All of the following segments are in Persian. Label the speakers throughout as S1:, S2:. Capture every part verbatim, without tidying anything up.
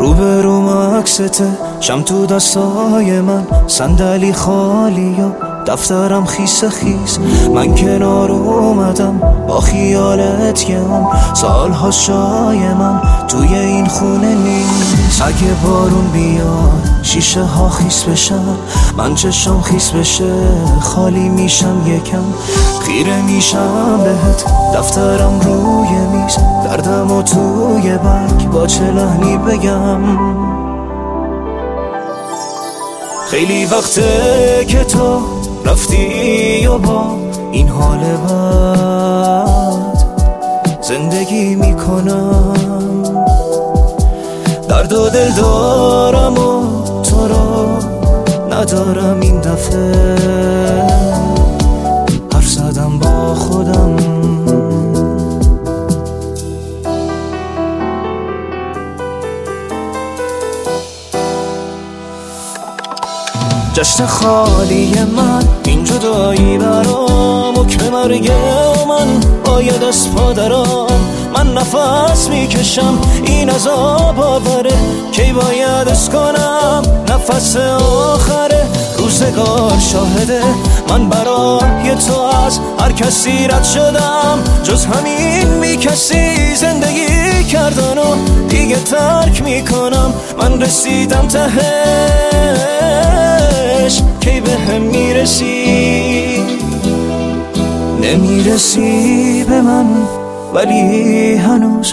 S1: روبروم عکسته، شم تو دستای من، صندلی خالی و دفترم خیس خیس. من کنار اومدم با خیالت یه هم سالها شای من توی این خونه نیست. اگه بارون بیاد شیشه ها خیس بشن، من چشم خیس بشه خالی میشم یکم، خیره میشم بهت دفترم روی میز، دردم و توی برگ با چه لحنی بگم. خیلی وقته که تو رفتی و با این حال بد زندگی میکنم، درد و دل دارم و تو رو ندارم. این دفعه حرف زدم با خودم، جشن خالی من این جدایی برام، حکم مرگ من باید از پادرام. من نفس میکشم این عذاب آوره، کی باید از کنم نفس آخره. روزگار شاهده من برای تو از هر کسی رد شدم، جز همین بی کسی زندگی کردن و دیگه ترک میکنم. من رسیدم تهش، کی به هم میرسی؟ نمیرسی به من ولی هنوز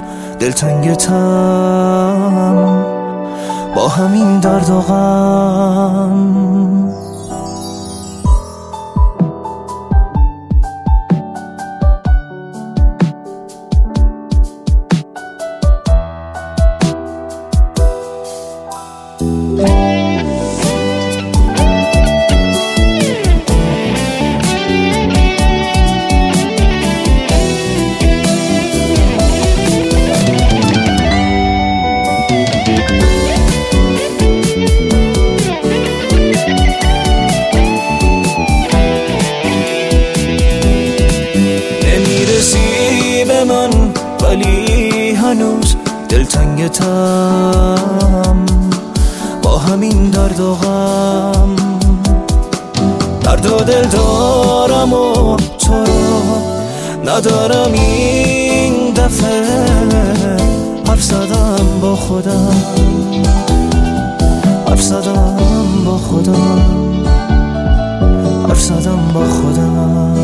S1: دلتنگتم با همین درد و غم. من ولی هنوز دلتنگتم با همین درد و غم. درد و دل دارم و تو رو ندارم. این دفعه حرف زدم با خودم، حرف زدم با خودم، حرف زدم با خودم.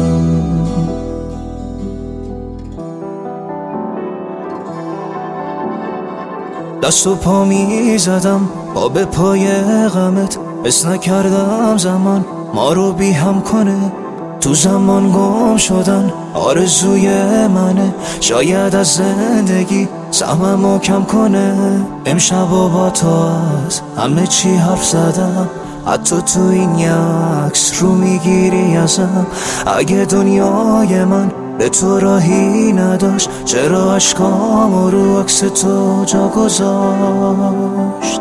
S1: دست و پا می زدم با به پای غمت، حس نکردم زمان ما رو بی هم کنه. تو زمان گم شدن آرزوی منه، شاید از زندگی سهممو کم کنه. امشب و با تو از همه چی حرف زدم، حتی تو این عکس رو میگیری ازم. اگه دنیای من به تو راهی نداشت، چرا عشقام رو عکس تو جا گذاشت؟